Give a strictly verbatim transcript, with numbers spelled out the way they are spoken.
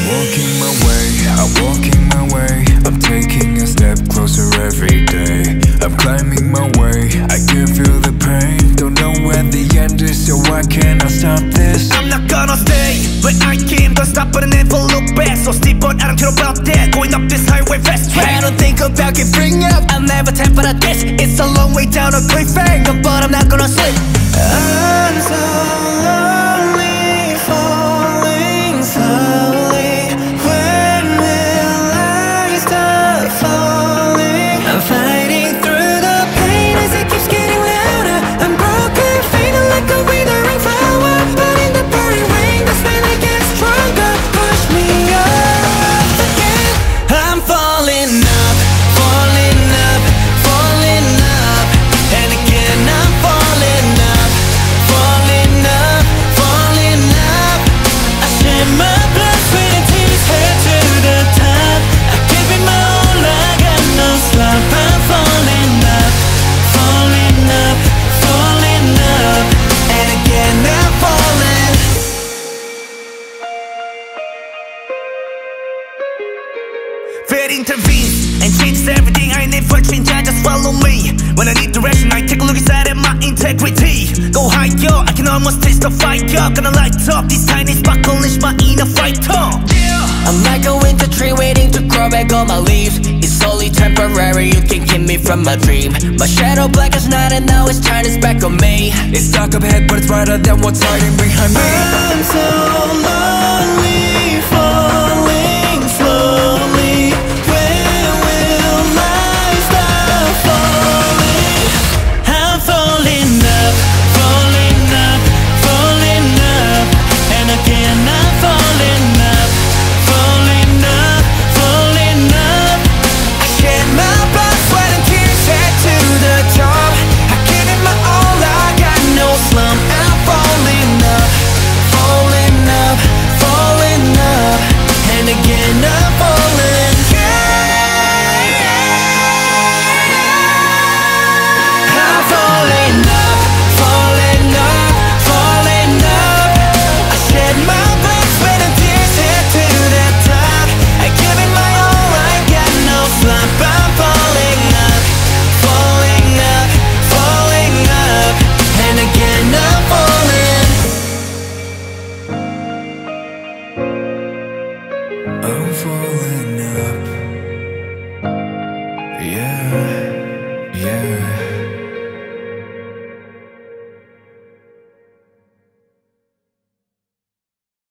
walking my way, I'm walking my way. I'm taking a step closer every day. I'm climbing my way, I can feel the pain. Don't know where the end is, so why can't I stop this? I'm not gonna stay where I came. Don't stop but I never look back. So steep but I don't care about that. Going up this highway fast track. I don't think about giving up. I'll never tap but I this. It's a long way down a cliffhanger, but I'm not gonna slip. I'm so lonely, falling slowly. When will I stop falling? I'm fighting through the pain as it keeps getting louder. I'm broken, feeling like a withering flower. But in the pouring rain, that's when I get stronger. Push me up again. I'm falling up, falling up, falling up. And again I'm falling up, falling up, falling up. I shed my blood, sweat and tears, head to the top. I give it my all, I got no stop. I'm falling up, falling up, falling up. And again I'm falling. Fate intervenes and changes everything. I never change, I just follow me. When I need direction, I take a look inside at my integrity. Go higher, I can almost taste the fire. Gonna light up this tiny spark, unleash my inner fighter. I'm like a winter tree waiting to grow back all my leaves. It's only temporary, you can keep me from my dream. My shadow black as night and now it's turning back on me. It's dark up ahead, but it's brighter than what's hiding behind me. I'm so lonely, falling slowly. When will I stop falling? I'm falling up, falling up, falling up. And again I'm falling up, falling up, falling up. I shed my blood, sweat and tears, head to the top. I give it my all, I got no slump. I'm falling up, falling up, falling up. And again I'm falling. I'm falling up, falling up, falling up. I shed my blood, sweat and tears, head to the top. I give it my all, I got no slump. I'm falling up, falling up, falling up. And again I'm falling. I'm falling up. Yeah, yeah.